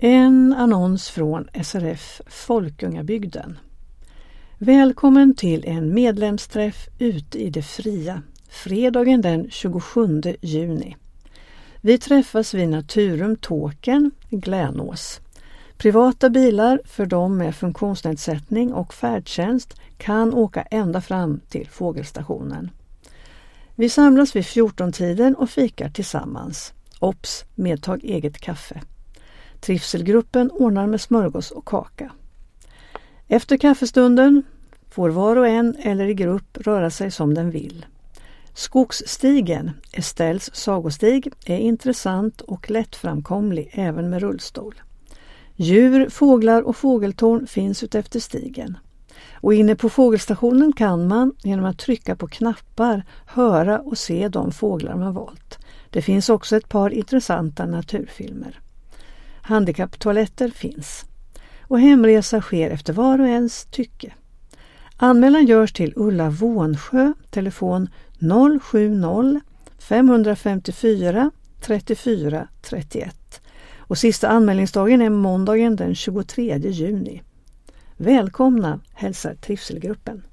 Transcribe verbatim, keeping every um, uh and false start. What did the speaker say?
En annons från S R F Folkungabygden. Välkommen till en medlemsträff ute i det fria, fredagen den tjugosjunde juni. Vi träffas vid Naturum Tåken, Glänås. Privata bilar för de med funktionsnedsättning och färdtjänst kan åka ända fram till fågelstationen. Vi samlas vid fjorton-tiden och fikar tillsammans. Ops, medtag eget kaffe. Trivselgruppen ordnar med smörgås och kaka. Efter kaffestunden får var och en eller i grupp röra sig som den vill. Skogsstigen, Estelles sagostig, är intressant och lättframkomlig även med rullstol. Djur, fåglar och fågeltorn finns utefter stigen. Och inne på fågelstationen kan man genom att trycka på knappar höra och se de fåglar man valt. Det finns också ett par intressanta naturfilmer. Handikapptoaletter finns. Och hemresa sker efter var och ens tycke. Anmälan görs till Ulla Vånsjö, telefon noll sju noll fem fem fyra tre fyra tre ett. Och sista anmälningsdagen är måndagen den tjugotredje juni. Välkomna, hälsar Trivselgruppen.